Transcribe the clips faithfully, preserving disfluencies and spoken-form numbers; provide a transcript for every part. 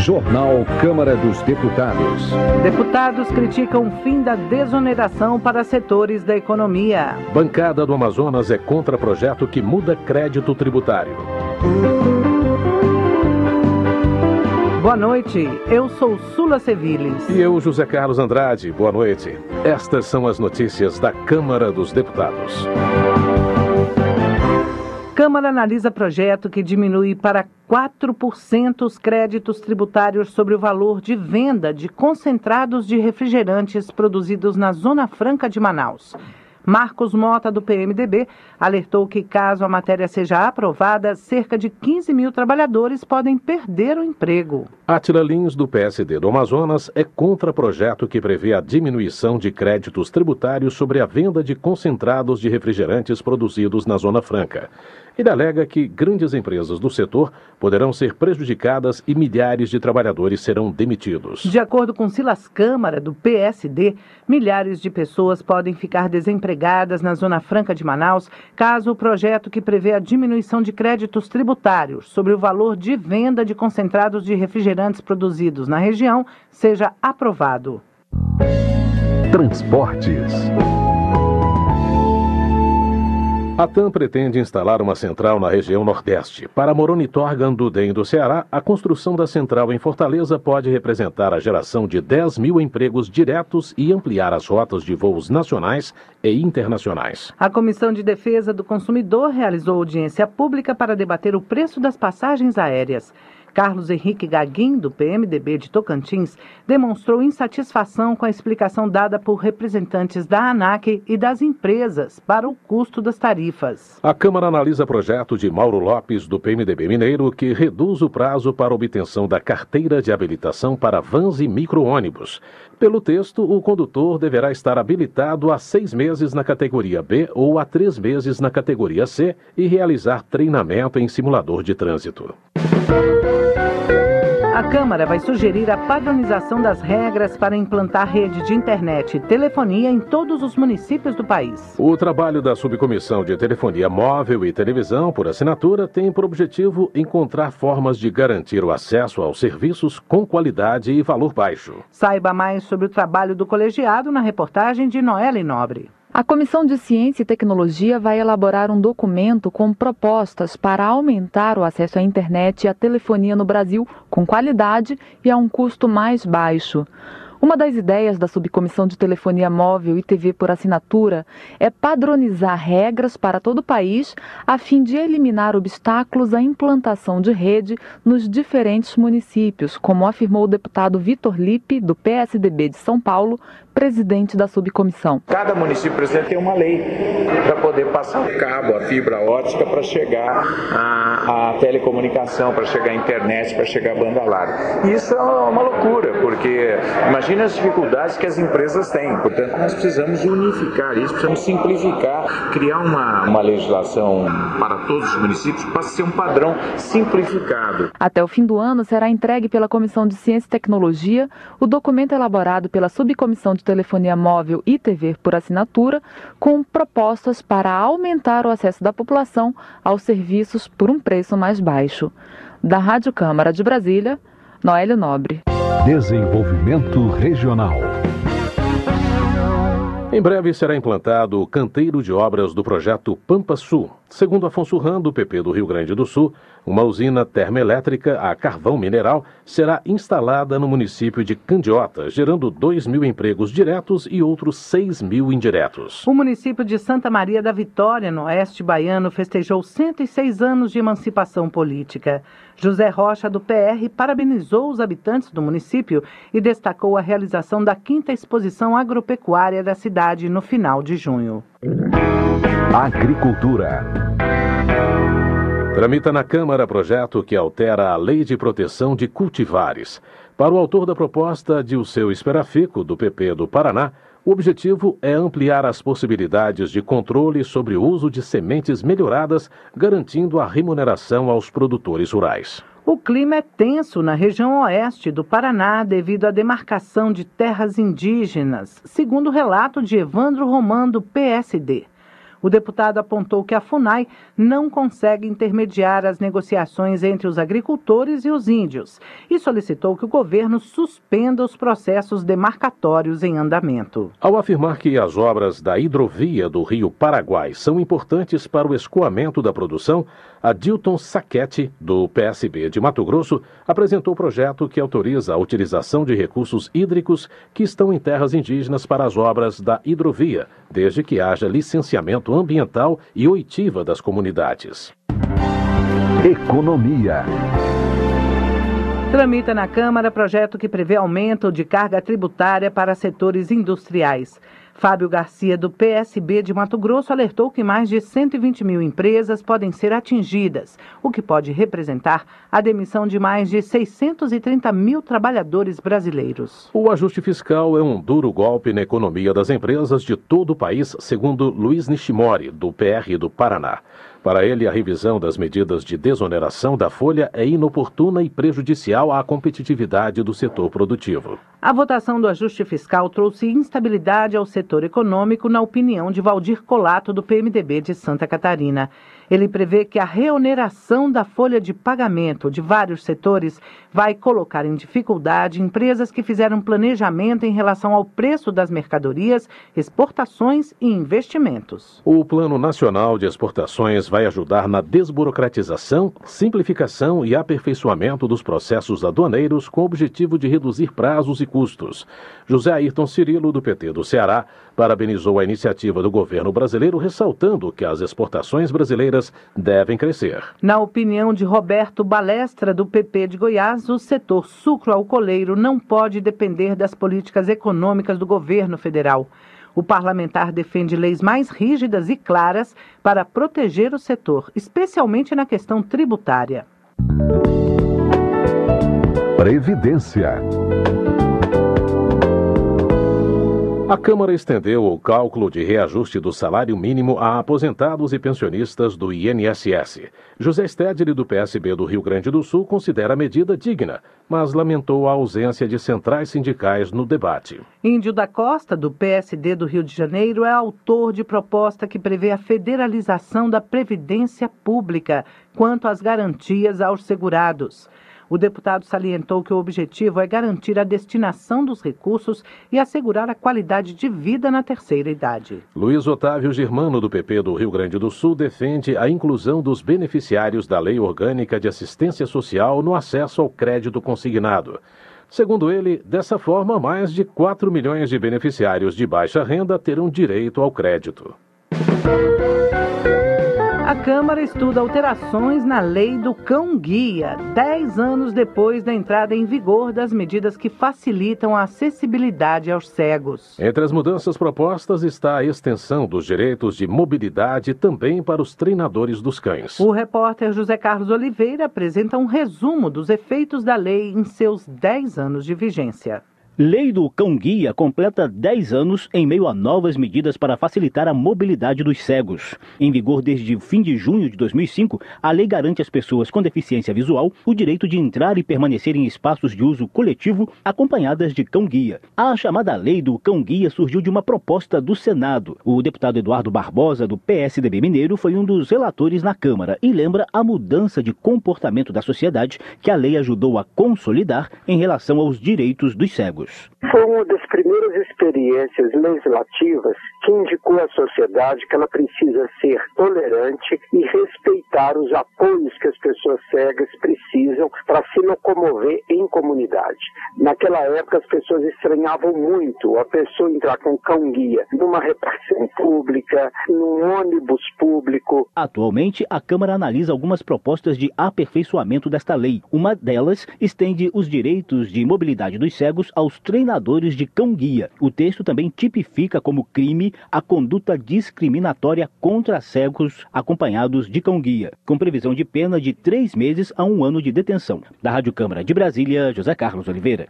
Jornal Câmara dos Deputados. Deputados criticam o fim da desoneração para setores da economia. Bancada do Amazonas é contra projeto que muda crédito tributário. Boa noite, eu sou Sula Seviles. E eu, José Carlos Andrade. Boa noite. Estas são as notícias da Câmara dos Deputados. Câmara analisa projeto que diminui para quatro por cento os créditos tributários sobre o valor de venda de concentrados de refrigerantes produzidos na Zona Franca de Manaus. Marcos Mota, do P M D B, alertou que, caso a matéria seja aprovada, cerca de quinze mil trabalhadores podem perder o emprego. Átila Lins, do P S D do Amazonas, é contra projeto que prevê a diminuição de créditos tributários sobre a venda de concentrados de refrigerantes produzidos na Zona Franca. Ele alega que grandes empresas do setor poderão ser prejudicadas e milhares de trabalhadores serão demitidos. De acordo com Silas Câmara, do P S D, milhares de pessoas podem ficar desempregadas na Zona Franca de Manaus caso o projeto que prevê a diminuição de créditos tributários sobre o valor de venda de concentrados de refrigerantes produzidos na região seja aprovado. Transportes. A TAM pretende instalar uma central na região Nordeste. Para Moronitorgan do D E M do Ceará, a construção da central em Fortaleza pode representar a geração de dez mil empregos diretos e ampliar as rotas de voos nacionais e internacionais. A Comissão de Defesa do Consumidor realizou audiência pública para debater o preço das passagens aéreas. Carlos Henrique Gaguin, do P M D B de Tocantins, demonstrou insatisfação com a explicação dada por representantes da ANAC e das empresas para o custo das tarifas. A Câmara analisa projeto de Mauro Lopes, do P M D B Mineiro, que reduz o prazo para obtenção da carteira de habilitação para vans e micro-ônibus. Pelo texto, o condutor deverá estar habilitado há seis meses na categoria B ou há três meses na categoria C e realizar treinamento em simulador de trânsito. A Câmara vai sugerir a padronização das regras para implantar rede de internet e telefonia em todos os municípios do país. O trabalho da Subcomissão de Telefonia Móvel e Televisão por Assinatura tem por objetivo encontrar formas de garantir o acesso aos serviços com qualidade e valor baixo. Saiba mais sobre o trabalho do colegiado na reportagem de Noelle Nobre. A Comissão de Ciência e Tecnologia vai elaborar um documento com propostas para aumentar o acesso à internet e à telefonia no Brasil com qualidade e a um custo mais baixo. Uma das ideias da Subcomissão de Telefonia Móvel e T V por Assinatura é padronizar regras para todo o país a fim de eliminar obstáculos à implantação de rede nos diferentes municípios, como afirmou o deputado Vitor Lippe, do P S D B de São Paulo, presidente da subcomissão. Cada município, presidente, tem uma lei para poder passar o cabo, a fibra ótica, para chegar a, a telecomunicação, para chegar a internet, para chegar a banda larga. E isso é uma loucura, porque imagina as dificuldades que as empresas têm. Portanto, nós precisamos unificar isso, precisamos simplificar, criar uma, uma legislação para todos os municípios para ser um padrão simplificado. Até o fim do ano será entregue pela Comissão de Ciência e Tecnologia o documento elaborado pela Subcomissão de Telefonia Móvel e T V por Assinatura, com propostas para aumentar o acesso da população aos serviços por um preço mais baixo. Da Rádio Câmara de Brasília, Noelle Nobre. Desenvolvimento Regional. Em breve será implantado o canteiro de obras do projeto Pampa Sul. Segundo Afonso Ram, do P P do Rio Grande do Sul, uma usina termoelétrica a carvão mineral será instalada no município de Candiota, gerando dois mil empregos diretos e outros seis mil indiretos. O município de Santa Maria da Vitória, no oeste baiano, festejou cento e seis anos de emancipação política. José Rocha, do P R, parabenizou os habitantes do município e destacou a realização da quinta exposição agropecuária da cidade no final de junho. Agricultura. Tramita na Câmara projeto que altera a Lei de Proteção de Cultivares. Para o autor da proposta, Dilceu Esperafico, do P P do Paraná, o objetivo é ampliar as possibilidades de controle sobre o uso de sementes melhoradas, garantindo a remuneração aos produtores rurais. O clima é tenso na região oeste do Paraná devido à demarcação de terras indígenas, segundo o relato de Evandro Romão, do P S D. O deputado apontou que a FUNAI não consegue intermediar as negociações entre os agricultores e os índios e solicitou que o governo suspenda os processos demarcatórios em andamento. Ao afirmar que as obras da hidrovia do Rio Paraguai são importantes para o escoamento da produção, Adilton Sacchetti, do P S B de Mato Grosso, apresentou o projeto que autoriza a utilização de recursos hídricos que estão em terras indígenas para as obras da hidrovia, desde que haja licenciamento ambiental e oitiva das comunidades. Economia. Tramita na Câmara projeto que prevê aumento de carga tributária para setores industriais. Fábio Garcia, do P S B de Mato Grosso, alertou que mais de cento e vinte mil empresas podem ser atingidas, o que pode representar a demissão de mais de seiscentos e trinta mil trabalhadores brasileiros. O ajuste fiscal é um duro golpe na economia das empresas de todo o país, segundo Luiz Nishimori, do P R do Paraná. Para ele, a revisão das medidas de desoneração da folha é inoportuna e prejudicial à competitividade do setor produtivo. A votação do ajuste fiscal trouxe instabilidade ao setor econômico, na opinião de Valdir Colato, do P M D B de Santa Catarina. Ele prevê que a reoneração da folha de pagamento de vários setores vai colocar em dificuldade empresas que fizeram planejamento em relação ao preço das mercadorias, exportações e investimentos. O Plano Nacional de Exportações vai ajudar na desburocratização, simplificação e aperfeiçoamento dos processos aduaneiros com o objetivo de reduzir prazos e custos. José Ayrton Cirilo, do P T do Ceará, parabenizou a iniciativa do governo brasileiro, ressaltando que as exportações brasileiras devem crescer. Na opinião de Roberto Balestra, do P P de Goiás, o setor sucroalcooleiro não pode depender das políticas econômicas do governo federal. O parlamentar defende leis mais rígidas e claras para proteger o setor, especialmente na questão tributária. Previdência. A Câmara estendeu o cálculo de reajuste do salário mínimo a aposentados e pensionistas do I N S S. José Stedley, do P S B do Rio Grande do Sul, considera a medida digna, mas lamentou a ausência de centrais sindicais no debate. Índio da Costa, do P S D do Rio de Janeiro, é autor de proposta que prevê a federalização da Previdência Pública quanto às garantias aos segurados. O deputado salientou que o objetivo é garantir a destinação dos recursos e assegurar a qualidade de vida na terceira idade. Luiz Otávio Germano, do P P do Rio Grande do Sul, defende a inclusão dos beneficiários da Lei Orgânica de Assistência Social no acesso ao crédito consignado. Segundo ele, dessa forma, mais de quatro milhões de beneficiários de baixa renda terão direito ao crédito. A Câmara estuda alterações na lei do cão-guia, dez anos depois da entrada em vigor das medidas que facilitam a acessibilidade aos cegos. Entre as mudanças propostas está a extensão dos direitos de mobilidade também para os treinadores dos cães. O repórter José Carlos Oliveira apresenta um resumo dos efeitos da lei em seus dez anos de vigência. Lei do Cão-Guia completa dez anos em meio a novas medidas para facilitar a mobilidade dos cegos. Em vigor desde o fim de junho de dois mil e cinco, a lei garante às pessoas com deficiência visual o direito de entrar e permanecer em espaços de uso coletivo acompanhadas de cão-guia. A chamada Lei do Cão-Guia surgiu de uma proposta do Senado. O deputado Eduardo Barbosa, do P S D B Mineiro, foi um dos relatores na Câmara e lembra a mudança de comportamento da sociedade que a lei ajudou a consolidar em relação aos direitos dos cegos. Foi uma das primeiras experiências legislativas que indicou à sociedade que ela precisa ser tolerante e respeitar os apoios que as pessoas cegas precisam para se locomover em comunidade. Naquela época as pessoas estranhavam muito a pessoa entrar com cão-guia numa repartição pública, num ônibus público. Atualmente, a Câmara analisa algumas propostas de aperfeiçoamento desta lei. Uma delas estende os direitos de mobilidade dos cegos aos treinadores de cão-guia. O texto também tipifica como crime a conduta discriminatória contra cegos acompanhados de cão-guia, com previsão de pena de três meses a um ano de detenção. Da Rádio Câmara de Brasília, José Carlos Oliveira.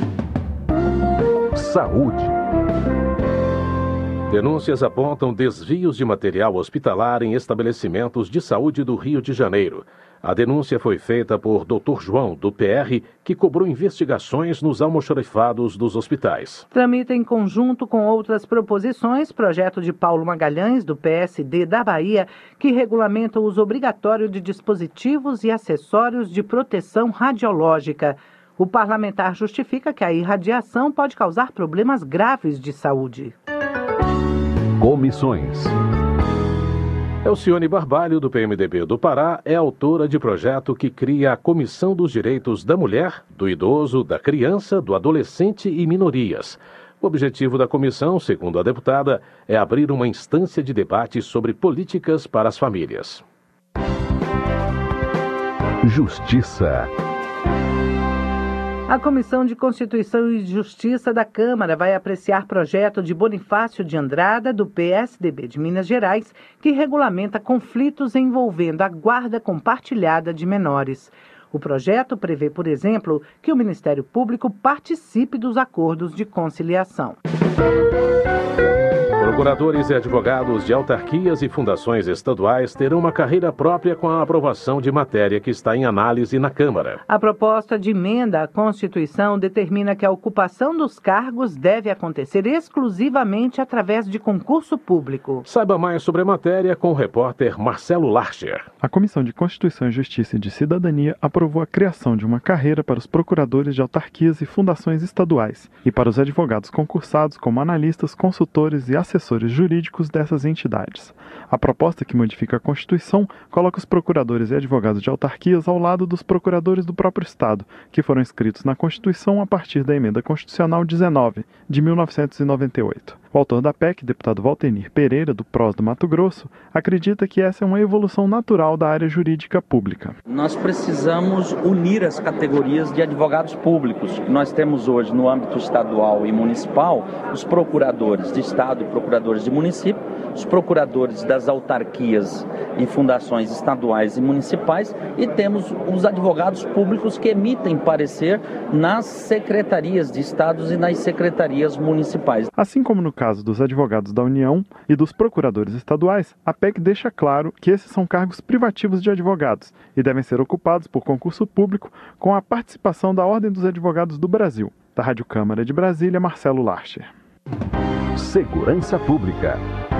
Saúde. Denúncias apontam desvios de material hospitalar em estabelecimentos de saúde do Rio de Janeiro. A denúncia foi feita por doutor João, do P R, que cobrou investigações nos almoxarifados dos hospitais. Tramita em conjunto com outras proposições projeto de Paulo Magalhães, do P S D da Bahia, que regulamenta o uso obrigatório de dispositivos e acessórios de proteção radiológica. O parlamentar justifica que a irradiação pode causar problemas graves de saúde. Comissões. Elcione Barbalho, do P M D B do Pará, é autora de projeto que cria a Comissão dos Direitos da Mulher, do Idoso, da Criança, do Adolescente e Minorias. O objetivo da comissão, segundo a deputada, é abrir uma instância de debate sobre políticas para as famílias. Justiça. A Comissão de Constituição e Justiça da Câmara vai apreciar projeto de Bonifácio de Andrada, do P S D B de Minas Gerais, que regulamenta conflitos envolvendo a guarda compartilhada de menores. O projeto prevê, por exemplo, que o Ministério Público participe dos acordos de conciliação. Procuradores e advogados de autarquias e fundações estaduais terão uma carreira própria com a aprovação de matéria que está em análise na Câmara. A proposta de emenda à Constituição determina que a ocupação dos cargos deve acontecer exclusivamente através de concurso público. Saiba mais sobre a matéria com o repórter Marcelo Larcher. A Comissão de Constituição e Justiça e de Cidadania aprovou a criação de uma carreira para os procuradores de autarquias e fundações estaduais e para os advogados concursados como analistas, consultores e assessores jurídicos dessas entidades. A proposta que modifica a Constituição coloca os procuradores e advogados de autarquias ao lado dos procuradores do próprio Estado, que foram inscritos na Constituição a partir da Emenda Constitucional dezenove, de mil novecentos e noventa e oito. O autor da P E C, deputado Valtenir Pereira, do P R O S do Mato Grosso, acredita que essa é uma evolução natural da área jurídica pública. Nós precisamos unir as categorias de advogados públicos. Nós temos hoje, no âmbito estadual e municipal, os procuradores de Estado e procuradores de município, os procuradores das autarquias e fundações estaduais e municipais, e temos os advogados públicos que emitem parecer nas secretarias de estados e nas secretarias municipais. Assim como no caso dos advogados da União e dos procuradores estaduais, a P E C deixa claro que esses são cargos privativos de advogados e devem ser ocupados por concurso público com a participação da Ordem dos Advogados do Brasil. Da Rádio Câmara de Brasília, Marcelo Larcher. Segurança Pública.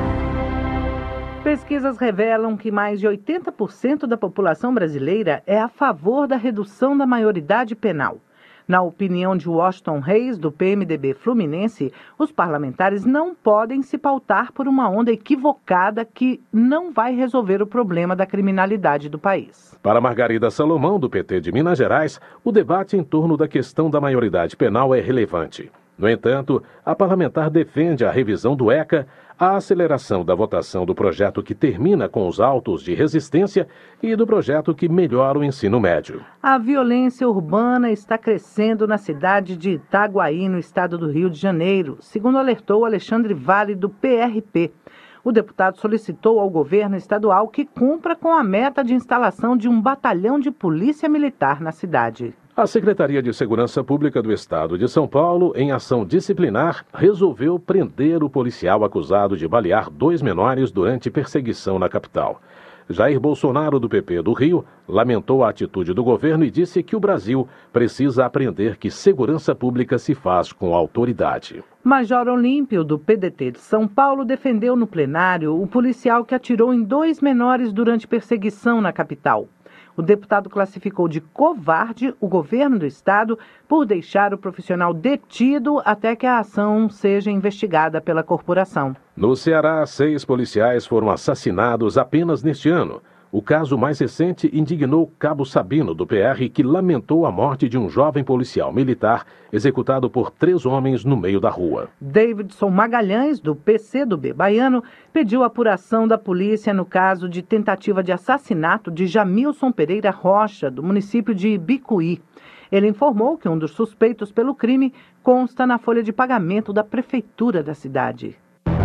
Pesquisas revelam que mais de oitenta por cento da população brasileira é a favor da redução da maioridade penal. Na opinião de Washington Reis, do P M D B Fluminense, os parlamentares não podem se pautar por uma onda equivocada que não vai resolver o problema da criminalidade do país. Para Margarida Salomão, do P T de Minas Gerais, o debate em torno da questão da maioridade penal é relevante. No entanto, a parlamentar defende a revisão do ECA, a aceleração da votação do projeto que termina com os autos de resistência e do projeto que melhora o ensino médio. A violência urbana está crescendo na cidade de Itaguaí, no estado do Rio de Janeiro, segundo alertou Alexandre Vale, do P R P. O deputado solicitou ao governo estadual que cumpra com a meta de instalação de um batalhão de polícia militar na cidade. A Secretaria de Segurança Pública do Estado de São Paulo, em ação disciplinar, resolveu prender o policial acusado de balear dois menores durante perseguição na capital. Jair Bolsonaro, do P P do Rio, lamentou a atitude do governo e disse que o Brasil precisa aprender que segurança pública se faz com autoridade. Major Olímpio, do P D T de São Paulo, defendeu no plenário o policial que atirou em dois menores durante perseguição na capital. O deputado classificou de covarde o governo do estado por deixar o profissional detido até que a ação seja investigada pela corporação. No Ceará, seis policiais foram assassinados apenas neste ano. O caso mais recente indignou Cabo Sabino, do P R, que lamentou a morte de um jovem policial militar executado por três homens no meio da rua. Davidson Magalhães, do P C do B baiano, pediu apuração da polícia no caso de tentativa de assassinato de Jamilson Pereira Rocha, do município de Ibicuí. Ele informou que um dos suspeitos pelo crime consta na folha de pagamento da prefeitura da cidade.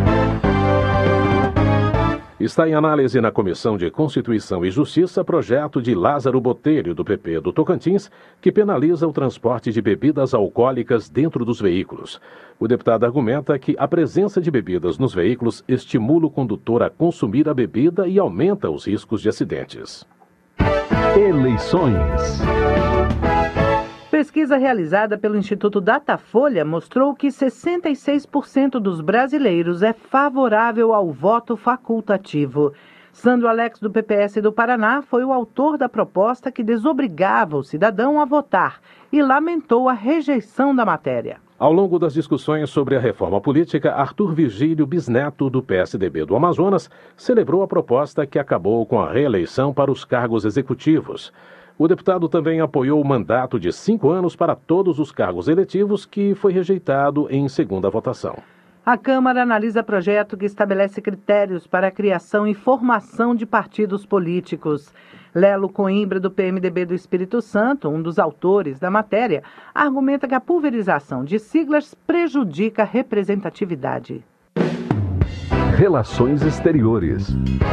Está em análise na Comissão de Constituição e Justiça projeto de Lázaro Botelho, do P P do Tocantins, que penaliza o transporte de bebidas alcoólicas dentro dos veículos. O deputado argumenta que a presença de bebidas nos veículos estimula o condutor a consumir a bebida e aumenta os riscos de acidentes. Eleições. Pesquisa realizada pelo Instituto Datafolha mostrou que sessenta e seis por cento dos brasileiros é favorável ao voto facultativo. Sandro Alex, do P P S do Paraná, foi o autor da proposta que desobrigava o cidadão a votar e lamentou a rejeição da matéria. Ao longo das discussões sobre a reforma política, Arthur Virgílio Bisneto, do P S D B do Amazonas, celebrou a proposta que acabou com a reeleição para os cargos executivos. O deputado também apoiou o mandato de cinco anos para todos os cargos eletivos, que foi rejeitado em segunda votação. A Câmara analisa projeto que estabelece critérios para a criação e formação de partidos políticos. Lelo Coimbra, do P M D B do Espírito Santo, um dos autores da matéria, argumenta que a pulverização de siglas prejudica a representatividade. Relações Exteriores.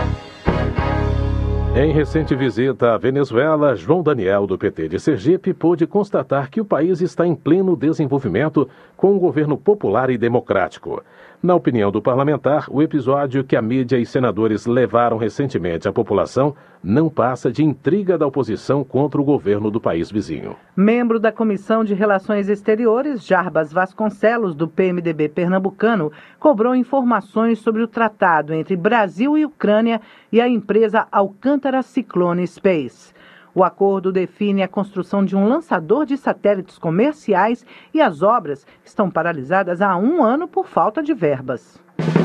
Em recente visita à Venezuela, João Daniel, do P T de Sergipe, pôde constatar que o país está em pleno desenvolvimento com um governo popular e democrático. Na opinião do parlamentar, o episódio que a mídia e senadores levaram recentemente à população não passa de intriga da oposição contra o governo do país vizinho. Membro da Comissão de Relações Exteriores, Jarbas Vasconcelos, do P M D B pernambucano, cobrou informações sobre o tratado entre Brasil e Ucrânia e a empresa Alcântara Cyclone Space. O acordo define a construção de um lançador de satélites comerciais e as obras estão paralisadas há um ano por falta de verbas.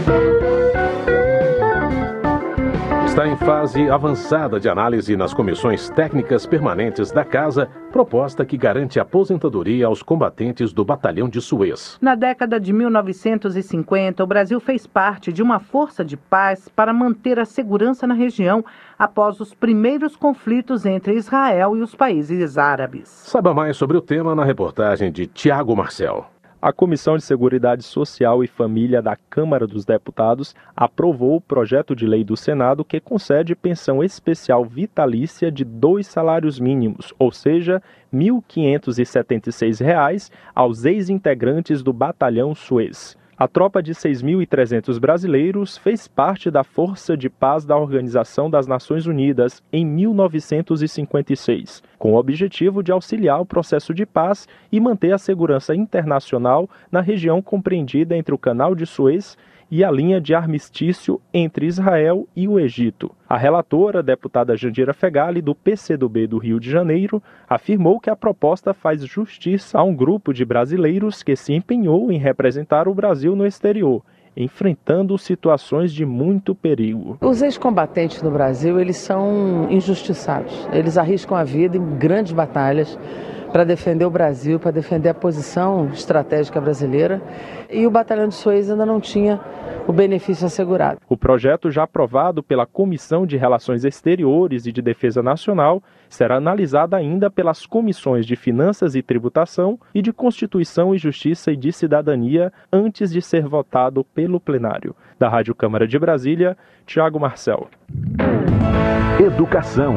Está em fase avançada de análise nas comissões técnicas permanentes da Casa, proposta que garante aposentadoria aos combatentes do Batalhão de Suez. Na década de mil novecentos e cinquenta, o Brasil fez parte de uma força de paz para manter a segurança na região após os primeiros conflitos entre Israel e os países árabes. Saiba mais sobre o tema na reportagem de Tiago Marcel. A Comissão de Seguridade Social e Família da Câmara dos Deputados aprovou o projeto de lei do Senado que concede pensão especial vitalícia de dois salários mínimos, ou seja, mil quinhentos e setenta e seis reais aos ex-integrantes do Batalhão Suez. A tropa de seis mil e trezentos brasileiros fez parte da Força de Paz da Organização das Nações Unidas em mil novecentos e cinquenta e seis, com o objetivo de auxiliar o processo de paz e manter a segurança internacional na região compreendida entre o Canal de Suez e a linha de armistício entre Israel e o Egito. A relatora, deputada Jandira Fegali, do P C do B do Rio de Janeiro, afirmou que a proposta faz justiça a um grupo de brasileiros que se empenhou em representar o Brasil no exterior, enfrentando situações de muito perigo. Os ex-combatentes no Brasil, eles são injustiçados. Eles arriscam a vida em grandes batalhas para defender o Brasil, para defender a posição estratégica brasileira, e o Batalhão de Suez ainda não tinha o benefício assegurado. O projeto, já aprovado pela Comissão de Relações Exteriores e de Defesa Nacional, será analisado ainda pelas comissões de Finanças e Tributação e de Constituição e Justiça e de Cidadania antes de ser votado pelo plenário. Da Rádio Câmara de Brasília, Tiago Marcel. Educação.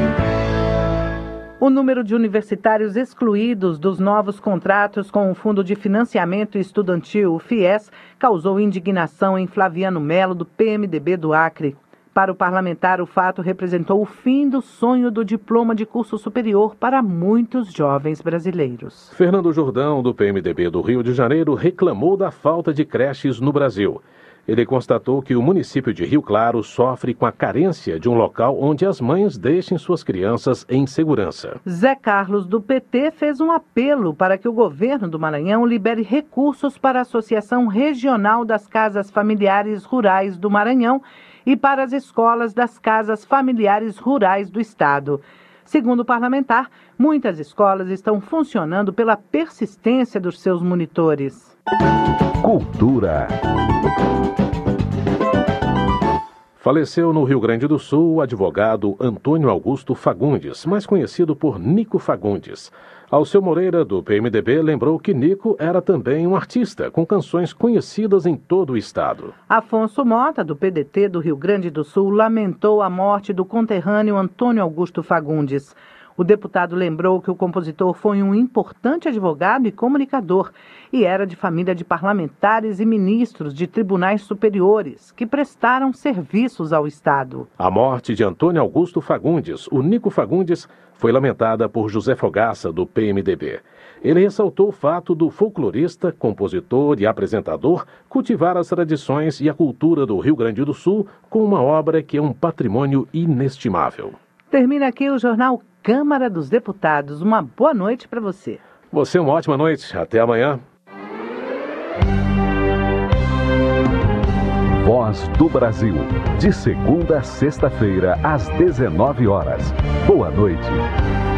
O número de universitários excluídos dos novos contratos com o Fundo de Financiamento Estudantil, o FIES, causou indignação em Flaviano Melo, do P M D B do Acre. Para o parlamentar, o fato representou o fim do sonho do diploma de curso superior para muitos jovens brasileiros. Fernando Jordão, do P M D B do Rio de Janeiro, reclamou da falta de creches no Brasil. Ele constatou que o município de Rio Claro sofre com a carência de um local onde as mães deixem suas crianças em segurança. Zé Carlos, do P T, fez um apelo para que o governo do Maranhão libere recursos para a Associação Regional das Casas Familiares Rurais do Maranhão e para as escolas das Casas Familiares Rurais do Estado. Segundo o parlamentar, muitas escolas estão funcionando pela persistência dos seus monitores. Cultura. Faleceu no Rio Grande do Sul o advogado Antônio Augusto Fagundes, mais conhecido por Nico Fagundes. Alceu Moreira, do P M D B, lembrou que Nico era também um artista, com canções conhecidas em todo o estado. Afonso Mota, do P D T do Rio Grande do Sul, lamentou a morte do conterrâneo Antônio Augusto Fagundes. O deputado lembrou que o compositor foi um importante advogado e comunicador e era de família de parlamentares e ministros de tribunais superiores que prestaram serviços ao Estado. A morte de Antônio Augusto Fagundes, o Nico Fagundes, foi lamentada por José Fogaça, do P M D B. Ele ressaltou o fato do folclorista, compositor e apresentador cultivar as tradições e a cultura do Rio Grande do Sul com uma obra que é um patrimônio inestimável. Termina aqui o Jornal Câmara dos Deputados. Uma boa noite para você. Você uma ótima noite. Até amanhã. Voz do Brasil. De segunda a sexta-feira, às dezenove horas. Boa noite.